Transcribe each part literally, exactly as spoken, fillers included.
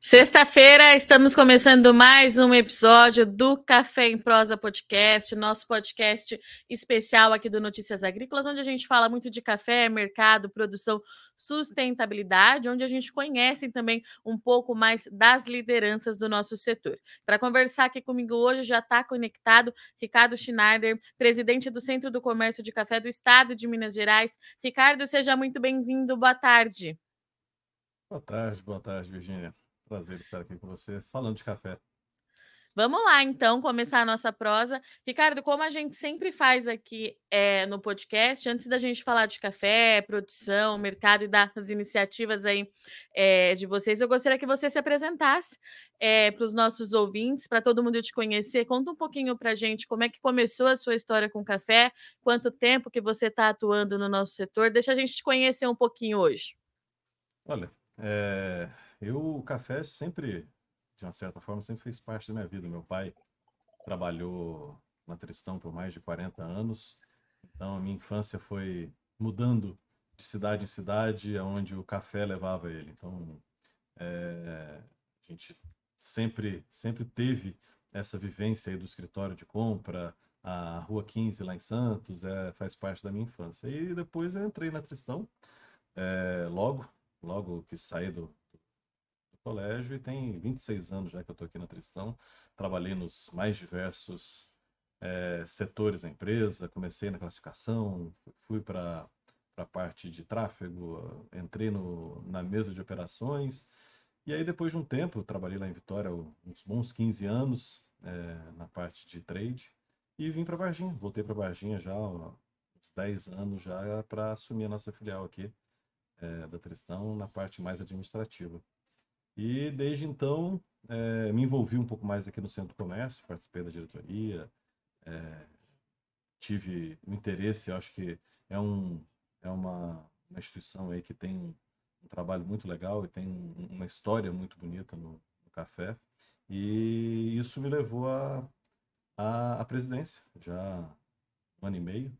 Sexta-feira, estamos começando mais um episódio do Café em Prosa Podcast, nosso podcast especial aqui do Notícias Agrícolas, onde a gente fala muito de café, mercado, produção, sustentabilidade, onde a gente conhece também um pouco mais das lideranças do nosso setor. Para conversar aqui comigo hoje já está conectado Ricardo Schneider, presidente do Centro do Comércio de Café do Estado de Minas Gerais. Ricardo, seja muito bem-vindo, boa tarde. Boa tarde, boa tarde, Virgínia. Prazer estar aqui com você, falando de café. Vamos lá, então, começar a nossa prosa. Ricardo, como a gente sempre faz aqui é, no podcast, antes da gente falar de café, produção, mercado e das iniciativas aí é, de vocês, eu gostaria que você se apresentasse é, para os nossos ouvintes, para todo mundo te conhecer. Conta um pouquinho para a gente como é que começou a sua história com café, quanto tempo que você está atuando no nosso setor. Deixa a gente te conhecer um pouquinho hoje. Olha, é, eu, o café sempre, de uma certa forma, sempre fez parte da minha vida. Meu pai trabalhou na Tristão por mais de quarenta anos, então a minha infância foi mudando de cidade em cidade, aonde o café levava ele. Então, é, a gente sempre, sempre teve essa vivência aí do escritório de compra, a Rua quinze lá em Santos, é, faz parte da minha infância. E depois eu entrei na Tristão, é, logo, logo que saí do, do colégio, e tem vinte e seis anos já que eu estou aqui na Tristão. Trabalhei nos mais diversos é, setores da empresa, comecei na classificação, fui para a parte de tráfego, entrei no, na mesa de operações, e aí depois de um tempo, eu trabalhei lá em Vitória uns bons quinze anos, é, na parte de trade, e vim para Varginha, voltei para Varginha já há uns dez anos já para assumir a nossa filial aqui, é, da Tristão, na parte mais administrativa. E desde então, é, me envolvi um pouco mais aqui no Centro do Comércio, participei da diretoria, é, tive um interesse, acho que é, um, é uma, uma instituição aí que tem um, um trabalho muito legal e tem um, uma história muito bonita no, no café. E isso me levou à a, a, a presidência, já há um ano e meio,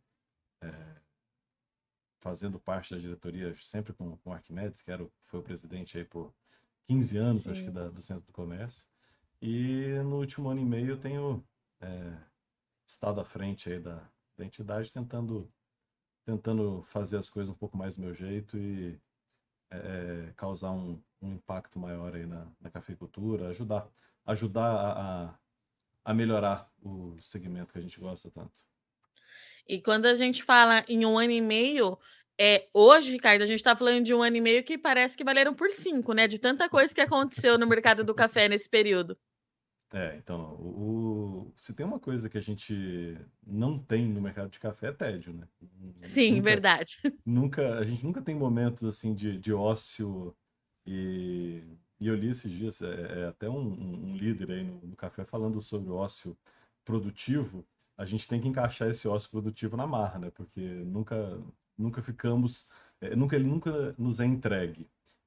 fazendo parte da diretoria, sempre com, com o Arquimedes, que era o, foi o presidente aí por quinze anos, acho que, Sim. da, do Centro do Comércio. E no último ano e meio eu tenho é, estado à frente aí da, da entidade, tentando, tentando fazer as coisas um pouco mais do meu jeito e é, causar um, um impacto maior aí na, na cafeicultura, ajudar, ajudar a, a, a melhorar o segmento que a gente gosta tanto. E quando a gente fala em um ano e meio, é, hoje, Ricardo, a gente está falando de um ano e meio que parece que valeram por cinco, né? De tanta coisa que aconteceu no mercado do café nesse período. É, então, o, o- se tem uma coisa que a gente não tem no mercado de café é tédio, né? Sim, Nunca, verdade. nunca, a gente nunca tem momentos assim de, de ócio e, e eu li esses dias, é, é até um, um- um líder aí no, no café falando sobre o ócio produtivo. A gente tem que encaixar esse ócio produtivo na marra, né? Porque nunca, nunca ficamos, é, nunca ele nunca nos é entregue.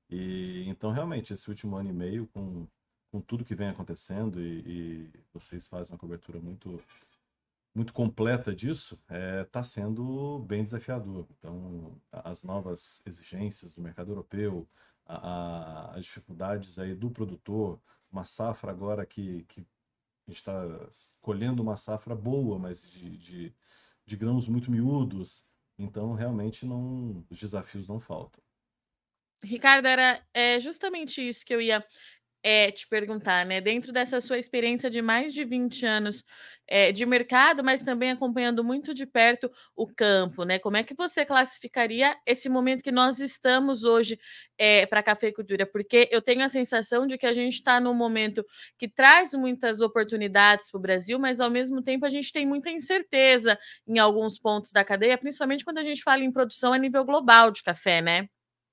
E então realmente esse último ano e meio com com tudo que vem acontecendo e, e vocês fazem uma cobertura muito muito completa disso, está sendo bem desafiador. Então, as novas exigências do mercado europeu, a, a, as dificuldades aí do produtor, uma safra agora que, que a gente está colhendo uma safra boa, mas de, de, de grãos muito miúdos. Então, realmente, não, os desafios não faltam. Ricardo, era é, justamente isso que eu ia é, te perguntar, né? Dentro dessa sua experiência de mais de vinte anos é, de mercado, mas também acompanhando muito de perto o campo, né? Como é que você classificaria esse momento que nós estamos hoje é, para a cafeicultura? Porque eu tenho a sensação de que a gente está num momento que traz muitas oportunidades para o Brasil, mas ao mesmo tempo a gente tem muita incerteza em alguns pontos da cadeia, principalmente quando a gente fala em produção a nível global de café, né?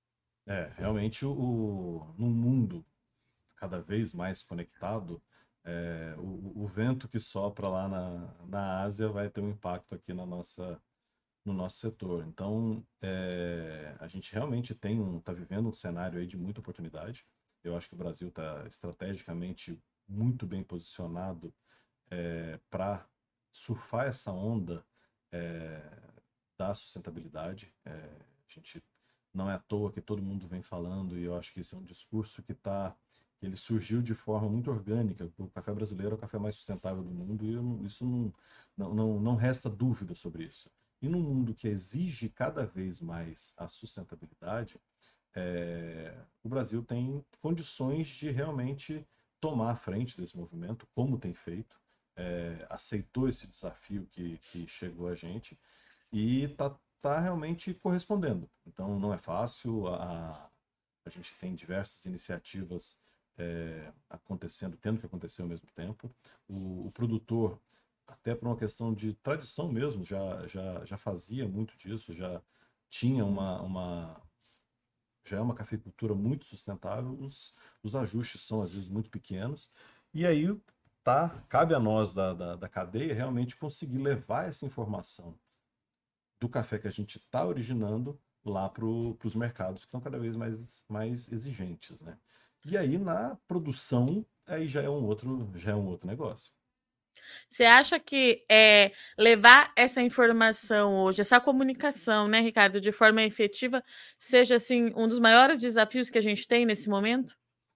É, realmente, o, o, no mundo cada vez mais conectado, é, o, o vento que sopra lá na, na Ásia vai ter um impacto aqui na nossa, no nosso setor. Então, é, a gente realmente tem um, está vivendo um cenário aí de muita oportunidade. Eu acho que o Brasil está estrategicamente muito bem posicionado é, para surfar essa onda é, da sustentabilidade. É, a gente não é à toa que todo mundo vem falando, e eu acho que esse é um discurso que está que ele surgiu de forma muito orgânica. O café brasileiro é o café mais sustentável do mundo e eu não- isso não, não, não, não resta dúvida sobre isso. E num mundo que exige cada vez mais a sustentabilidade, é, o Brasil tem condições de realmente tomar a frente desse movimento, como tem feito, é, aceitou esse desafio que, que chegou a gente e está tá realmente correspondendo. Então, não é fácil, a, a gente tem diversas iniciativas é, acontecendo, tendo que acontecer ao mesmo tempo. O, o produtor, até por uma questão de tradição mesmo, já, já, já fazia muito disso, já tinha uma, uma já é uma cafeicultura muito sustentável, os, os ajustes são às vezes muito pequenos, e aí tá, cabe a nós da, da, da cadeia realmente conseguir levar essa informação do café que a gente está originando lá para os mercados que são cada vez mais, mais exigentes, né? E aí na produção, aí já é um outro, já é um outro negócio. Você acha que é, levar essa informação hoje, essa comunicação, né, Ricardo, de forma efetiva, seja assim um dos maiores desafios que a gente tem nesse momento?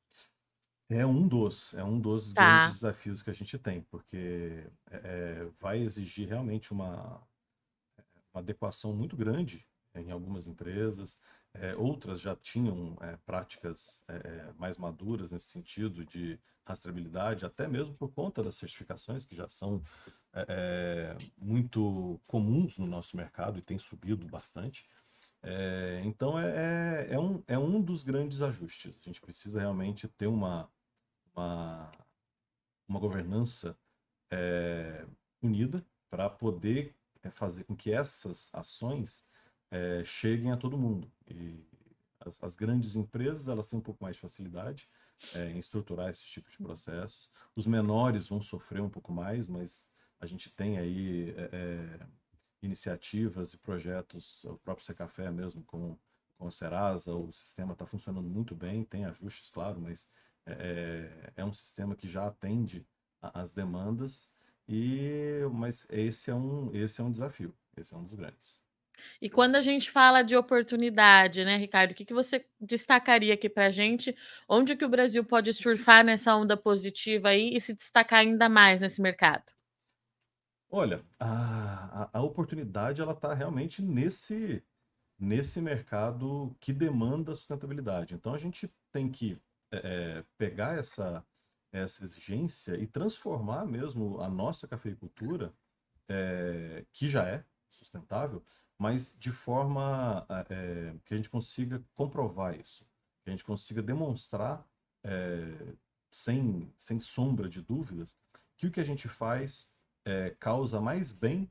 É um dos, é um dos grandes Tá. desafios que a gente tem, porque é, é, vai exigir realmente uma, uma adequação muito grande em algumas empresas. É, outras já tinham é, práticas é, mais maduras nesse sentido de rastreabilidade, até mesmo por conta das certificações que já são é, muito comuns no nosso mercado e têm subido bastante. É, então é, é, é, um, é um dos grandes ajustes. A gente precisa realmente ter uma, uma, uma governança é, unida para poder é, fazer com que essas ações é, cheguem a todo mundo. E as, as, grandes empresas elas têm um pouco mais de facilidade é, em estruturar esse tipo de processos. Os menores vão sofrer um pouco mais, mas a gente tem aí é, é iniciativas e projetos, o próprio Secafé mesmo com, com a Serasa, o sistema está funcionando muito bem, tem ajustes, claro, mas é, é um sistema que já atende às demandas e mas esse é um esse é um desafio, esse é um dos grandes. E quando a gente fala de oportunidade, né, Ricardo, o que, que você destacaria aqui para a gente? Onde que o Brasil pode surfar nessa onda positiva aí e se destacar ainda mais nesse mercado? Olha, a, a, a oportunidade ela está realmente nesse nesse mercado que demanda sustentabilidade. Então a gente tem que é, pegar essa essa exigência e transformar mesmo a nossa cafeicultura é, que já é sustentável, mas de forma é, que a gente consiga comprovar isso, que a gente consiga demonstrar é, sem, sem sombra de dúvidas que o que a gente faz é, causa mais bem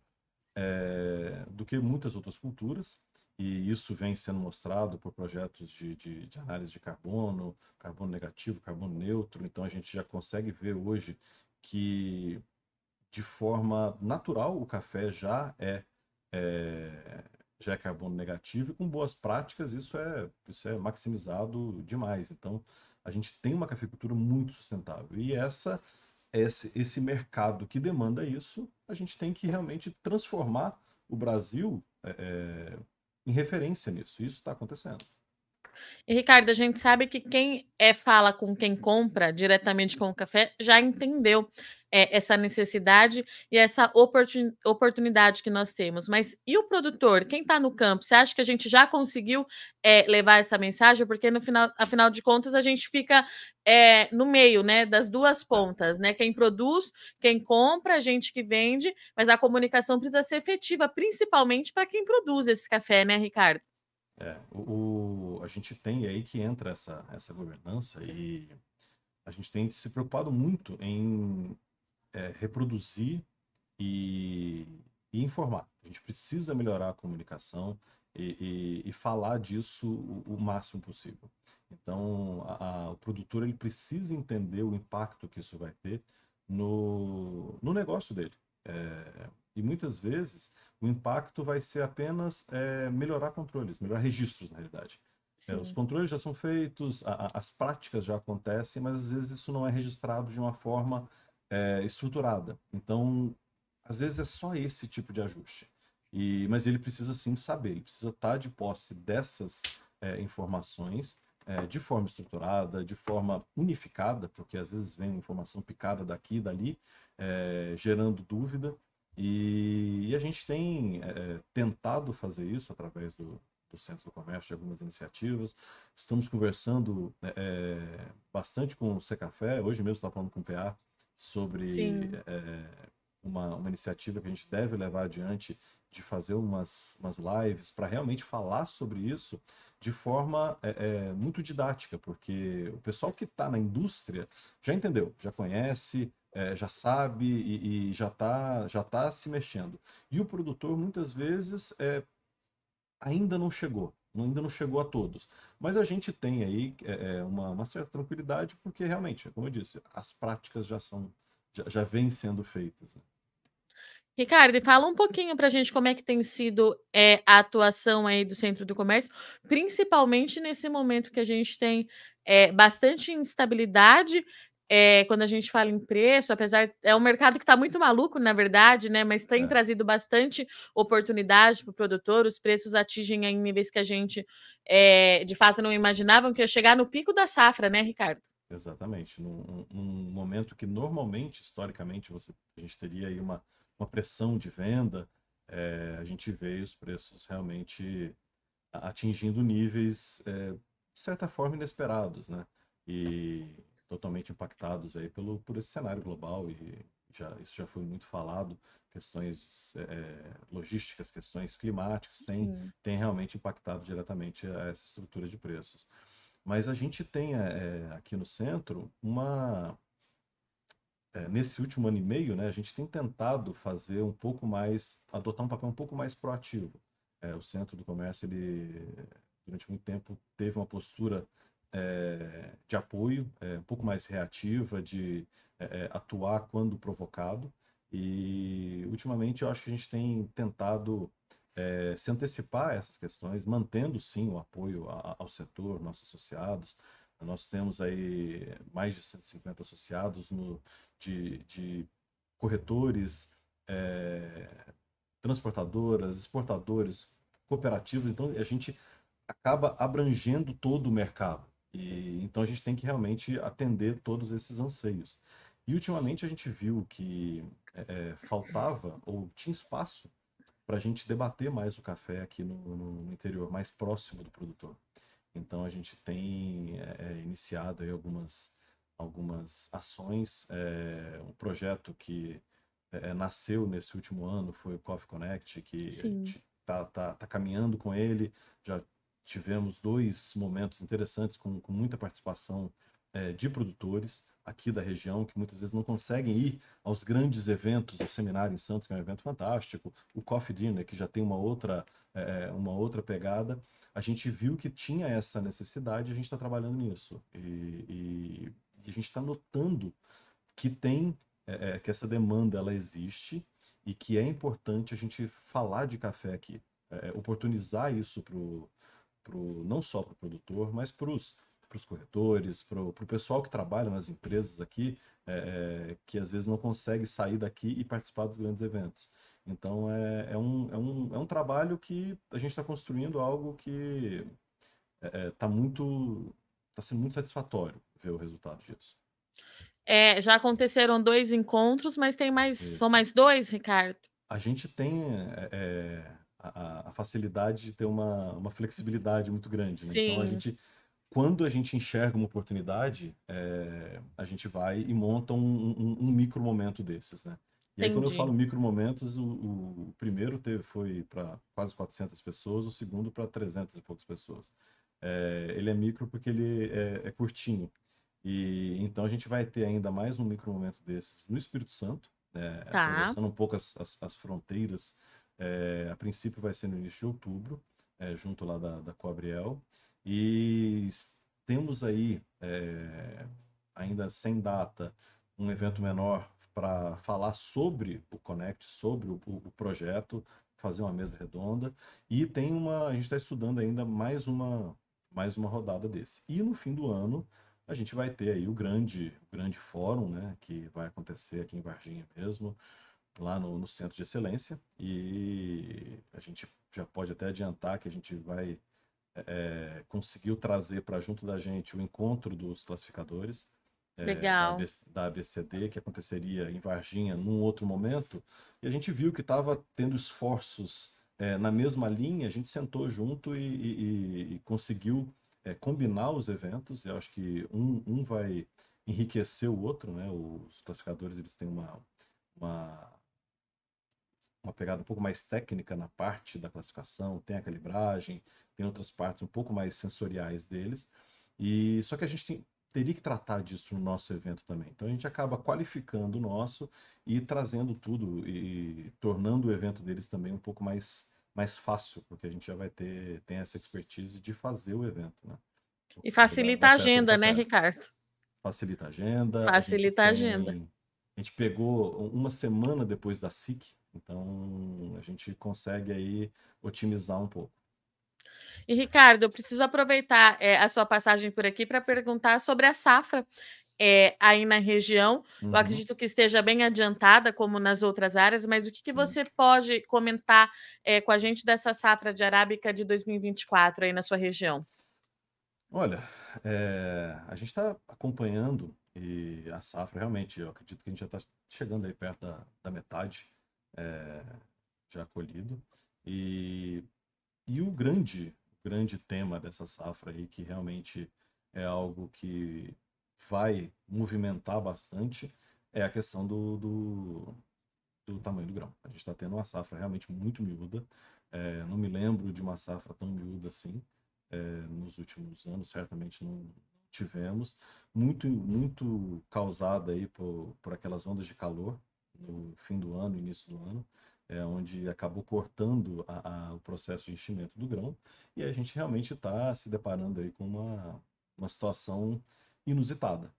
é, do que muitas outras culturas, e isso vem sendo mostrado por projetos de, de, de análise de carbono, carbono negativo, carbono neutro, então a gente já consegue ver hoje que de forma natural, o café já é, é, já é carbono negativo e com boas práticas isso é, isso é maximizado demais. Então, a gente tem uma cafeicultura muito sustentável. E essa, esse, esse mercado que demanda isso, a gente tem que realmente transformar o Brasil é, é em referência nisso. Isso está acontecendo. E, Ricardo, a gente sabe que quem é fala com quem compra diretamente com o café já entendeu é, essa necessidade e essa oportun, oportunidade que nós temos. Mas e o produtor? Quem está no campo? Você acha que a gente já conseguiu é, levar essa mensagem? Porque no final, afinal de contas, a gente fica é, no meio, né, das duas pontas, né? Quem produz, quem compra, a gente que vende, mas a comunicação precisa ser efetiva, principalmente para quem produz esse café, né, Ricardo? É, o, o- a gente tem aí que entra essa, essa governança e a gente tem se preocupado muito em é, reproduzir e, e informar. A gente precisa melhorar a comunicação e, e- e falar disso o, o máximo possível. Então, a- a- o produtor ele precisa entender o impacto que isso vai ter no, no negócio dele. É, e muitas vezes o impacto vai ser apenas é, melhorar controles, melhorar registros, na realidade. É, os Sim. controles já são feitos, a- a- as práticas já acontecem, mas às vezes isso não é registrado de uma forma é, estruturada. Então, às vezes é só esse tipo de ajuste. E, mas ele precisa sim saber, ele precisa estar de posse dessas é, informações é, de forma estruturada, de forma unificada, porque às vezes vem informação picada daqui e dali, é, gerando dúvida. E, e a gente tem é, tentado fazer isso através do, do Centro do Comércio, de algumas iniciativas. Estamos conversando é, bastante com o Secafé. Hoje mesmo estava falando com o P A sobre Sim, é, uma, uma iniciativa que a gente deve levar adiante de fazer umas, umas lives para realmente falar sobre isso de forma é, é, muito didática, porque o pessoal que está na indústria já entendeu, já conhece, é, já sabe e, e já está já tá se mexendo. E o produtor, muitas vezes, é, ainda não chegou, ainda não chegou a todos. Mas a gente tem aí é, é, uma, uma certa tranquilidade, porque realmente, como eu disse, as práticas já são, já, já vêm sendo feitas, né? Ricardo, e fala um pouquinho para a gente como é que tem sido é, a atuação aí do Centro do Comércio, principalmente nesse momento que a gente tem é, bastante instabilidade é, quando a gente fala em preço, apesar é um mercado que está muito maluco, na verdade, né? Mas tem É, trazido bastante oportunidade para o produtor. Os preços atingem em níveis que a gente é, de fato não imaginavam que ia chegar no pico da safra, né, Ricardo? exatamente. Num, num momento que normalmente, historicamente, você, a gente teria aí uma, uma pressão de venda, é, a gente vê os preços realmente atingindo níveis, é, de certa forma, inesperados, né? E totalmente impactados aí pelo, por esse cenário global e já, isso já foi muito falado, questões é, logísticas, questões climáticas, tem, Sim. tem realmente impactado diretamente essa estrutura de preços. Mas a gente tem é, aqui no centro uma, é, nesse último ano e meio, né, a gente tem tentado fazer um pouco mais, adotar um papel um pouco mais proativo. É, o Centro do Comércio, ele, durante muito tempo, teve uma postura é, de apoio, é, um pouco mais reativa, de é, é, atuar quando provocado. E, ultimamente, eu acho que a gente tem tentado é, se antecipar a essas questões, mantendo, sim, o apoio a- ao setor, nossos associados. Nós temos aí mais de cento e cinquenta associados no, de, de corretores, é, transportadoras, exportadores, cooperativas. Então, a gente acaba abrangendo todo o mercado. E, então, a gente tem que realmente atender todos esses anseios. E, ultimamente, a gente viu que é, faltava ou tinha espaço para a gente debater mais o café aqui no, no, no interior, mais próximo do produtor. Então a gente tem é, iniciado aí algumas, algumas ações. É, um projeto que é, nasceu nesse último ano foi o Coffee Connect, que a Sim. gente está tá, tá caminhando com ele. Já tivemos dois momentos interessantes com, com muita participação é, de produtores aqui da região, que muitas vezes não conseguem ir aos grandes eventos, o seminário em Santos, que é um evento fantástico, o Coffee Dinner, que já tem uma outra, é, uma outra pegada. A gente viu que tinha essa necessidade e a gente está trabalhando nisso. E, e, e a gente está notando que tem, é, é, que essa demanda ela existe e que é importante a gente falar de café aqui, é, oportunizar isso pro, pro, não só para o produtor, mas para os para os corretores, para o pessoal que trabalha nas empresas aqui, é, é, que às vezes não consegue sair daqui e participar dos grandes eventos. Então é, é, um, é, um, é um trabalho que a gente está construindo algo que está muito, está sendo muito satisfatório ver o resultado disso. É, já aconteceram dois encontros, mas tem mais são Isso. mais dois, Ricardo? A gente tem é, é, a, a facilidade de ter uma, uma flexibilidade muito grande, né? Então a Sim, gente, quando a gente enxerga uma oportunidade, é, a gente vai e monta um, um, um micro momento desses, né? E aí, quando eu falo entendi. micro momentos, o, o, o primeiro teve, foi para quase quatrocentas pessoas, o segundo para trezentas e poucas pessoas. É, ele é micro porque ele é, é curtinho. E então a gente vai ter ainda mais um micro momento desses no Espírito Santo, né, Tá, atravessando um pouco as, as, as fronteiras. É, a princípio vai ser no início de outubro, é, junto lá da, da Coabriel. E temos aí, é, ainda sem data, um evento menor para falar sobre o Connect, sobre o, o, o projeto, fazer uma mesa redonda. E tem uma, a gente está estudando ainda mais uma, mais uma rodada desse. E no fim do ano a gente vai ter aí o grande, o grande fórum, né, que vai acontecer aqui em Varginha mesmo, lá no, no Centro de Excelência. E a gente já pode até adiantar que a gente vai é, conseguiu trazer para junto da gente o encontro dos classificadores é, da, Legal. AB da A B C D, que aconteceria em Varginha num outro momento, e a gente viu que estava tendo esforços é, na mesma linha, a gente sentou junto e, e- e conseguiu é, combinar os eventos. Eu acho que um, um vai enriquecer o outro, né? Os classificadores eles têm uma, uma uma pegada um pouco mais técnica na parte da classificação, tem a calibragem, tem outras partes um pouco mais sensoriais deles. E só que a gente tem, teria que tratar disso no nosso evento também. Então a gente acaba qualificando o nosso e trazendo tudo e tornando o evento deles também um pouco mais mais fácil, porque a gente já vai ter tem essa expertise de fazer o evento, né? Por E conta da, facilita da a festa do agenda, né, café. Ricardo? Facilita a agenda, a gente Facilita a agenda. tem a gente pegou uma semana depois da S I C, então a gente consegue aí otimizar um pouco. E, Ricardo, eu preciso aproveitar é, a sua passagem por aqui para perguntar sobre a safra é, aí na região. Eu Uhum, acredito que esteja bem adiantada, como nas outras áreas, mas o que, que sim. você pode comentar é, com a gente dessa safra de arábica de dois mil e vinte e quatro aí na sua região? Olha, é, a gente está acompanhando e a safra realmente, eu acredito que a gente já está chegando aí perto da, da metade é, já colhido. E, e o grande, grande tema dessa safra aí, que realmente é algo que vai movimentar bastante, é a questão do, do, do tamanho do grão. A gente está tendo uma safra realmente muito miúda. É, não me lembro de uma safra tão miúda assim é, nos últimos anos, certamente não tivemos. Muito, muito causada aí por, por aquelas ondas de calor no fim do ano, início do ano, é, onde acabou cortando a, a, o processo de enchimento do grão. E a gente realmente está se deparando aí com uma, uma situação inusitada.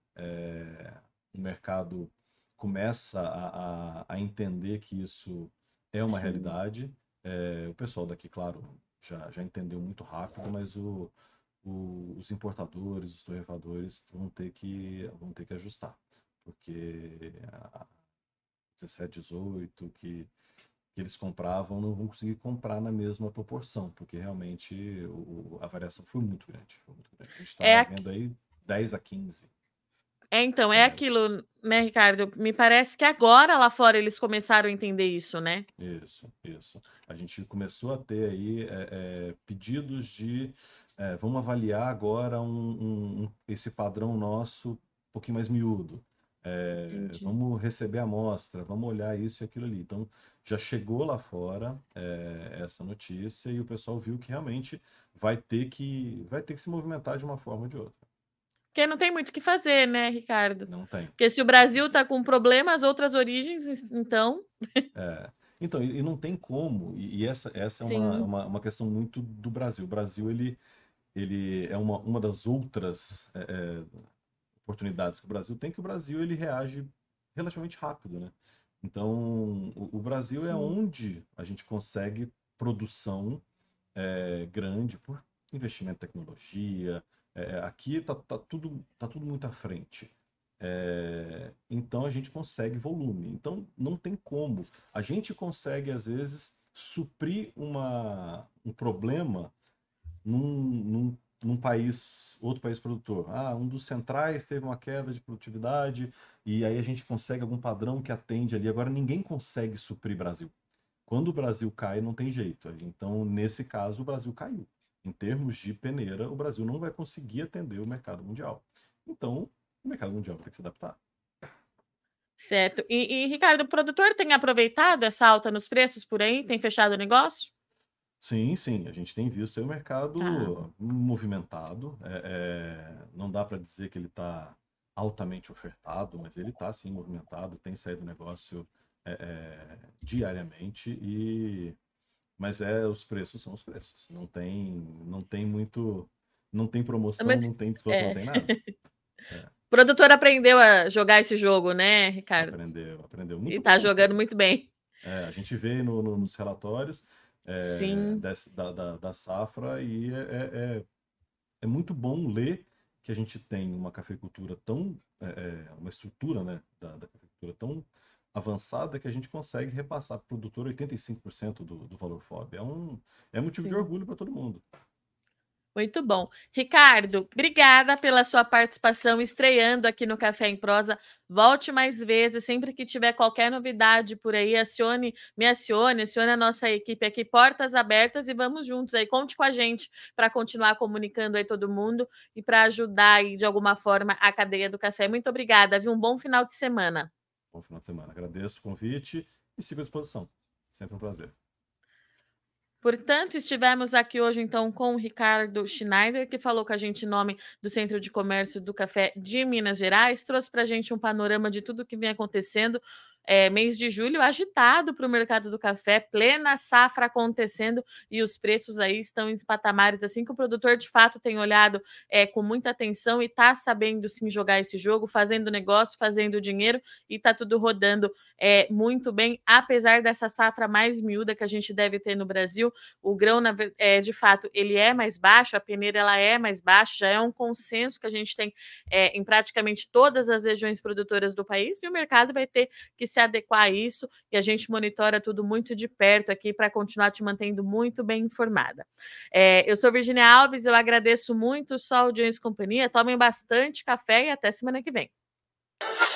É, o mercado começa a, a, a entender que isso é uma Sim. realidade. É, o pessoal daqui, claro, já, já entendeu muito rápido, mas o, o, os importadores, os torrefadores vão ter que, vão ter que ajustar, porque a dezessete, dezoito que, que eles compravam não vão conseguir comprar na mesma proporção, porque realmente o, a variação foi muito grande, foi muito grande. A gente É, está aqui- vendo aí dez a quinze é, então, é toneladas. aquilo, né, Ricardo? Me parece que agora lá fora eles começaram a entender isso, né? Isso, isso. A gente começou a ter aí é, é, pedidos de é, vamos avaliar agora um, um- um- esse padrão nosso um pouquinho mais miúdo. É, Entendi. vamos receber a amostra, vamos olhar isso e aquilo ali. Então, já chegou lá fora é, essa notícia e o pessoal viu que realmente vai ter que, vai ter que se movimentar de uma forma ou de outra. Porque não tem muito o que fazer, né, Ricardo? Não tem. Porque se o Brasil está com problemas, outras origens, então, É. Então, e, e não tem como, e, e essa, essa é uma, sim, uma, uma questão muito do Brasil. O Brasil, ele ele é uma, uma das outras é, é, oportunidades que o Brasil tem, que o Brasil ele reage relativamente rápido, né? Então, o, o Brasil é sim, onde a gente consegue produção é, grande por investimento em tecnologia. É, aqui tá, tá tudo, tá tudo muito à frente. É, então a gente consegue volume. Então não tem como. A gente consegue, às vezes, suprir uma, um problema num, num, num país, outro país produtor. Ah, um dos centrais teve uma queda de produtividade e aí a gente consegue algum padrão que atende ali. Agora ninguém consegue suprir Brasil. Quando o Brasil cai, não tem jeito. Então, nesse caso, o Brasil caiu. Em termos de peneira, o Brasil não vai conseguir atender o mercado mundial. Então, o mercado mundial vai ter que se adaptar. certo. E, e, Ricardo, o produtor tem aproveitado essa alta nos preços por aí? Tem fechado o negócio? Sim, sim, a gente tem visto aí o Ah, mercado movimentado. É, é, não dá para dizer que ele está altamente ofertado, mas ele está sim movimentado, tem saído negócio é, é, diariamente e mas é os preços são os preços. Não tem não tem muito não tem promoção, mas, não tem desconto, não é, tem nada. É, o produtor aprendeu a jogar esse jogo, né, Ricardo? aprendeu, aprendeu E muito tá bom. jogando muito bem. É, a gente vê no- no- nos relatórios é, Sim, desse- da, da, da safra e é, é, é é muito bom ler que a gente tem uma cafeicultura tão, é, é, uma estrutura, né, da, da cafeicultura tão avançada que a gente consegue repassar para o produtor oitenta e cinco por cento do, do valor F O B. É um, é motivo de sim. orgulho para todo mundo. Muito bom. Ricardo, obrigada pela sua participação, estreando aqui no Café em Prosa. Volte mais vezes, sempre que tiver qualquer novidade por aí, acione, me acione, acione a nossa equipe aqui, portas abertas e vamos juntos aí. Conte com a gente para continuar comunicando aí todo mundo e para ajudar aí de alguma forma a cadeia do café. Muito obrigada, viu? Um bom final de semana. Bom final de semana. Agradeço o convite e sigo à disposição. Sempre um prazer. Portanto, estivemos aqui hoje, então, com o Ricardo Schneider, que falou com a gente em nome do Centro de Comércio do Café de Minas Gerais, trouxe para a gente um panorama de tudo que vem acontecendo. É, mês de julho agitado para o mercado do café, plena safra acontecendo e os preços aí estão em patamares assim que o produtor de fato tem olhado é, com muita atenção e está sabendo sim jogar esse jogo, fazendo negócio, fazendo dinheiro e está tudo rodando é, muito bem, apesar dessa safra mais miúda que a gente deve ter no Brasil. O grão, na, é, de fato, ele é mais baixo, a peneira ela é mais baixa, já é um consenso que a gente tem é, em praticamente todas as regiões produtoras do país, e o mercado vai ter que se adequar a isso, e a gente monitora tudo muito de perto aqui para continuar te mantendo muito bem informada. É, eu sou Virginia Alves, eu agradeço muito só a audiência e companhia, tomem bastante café e até semana que vem.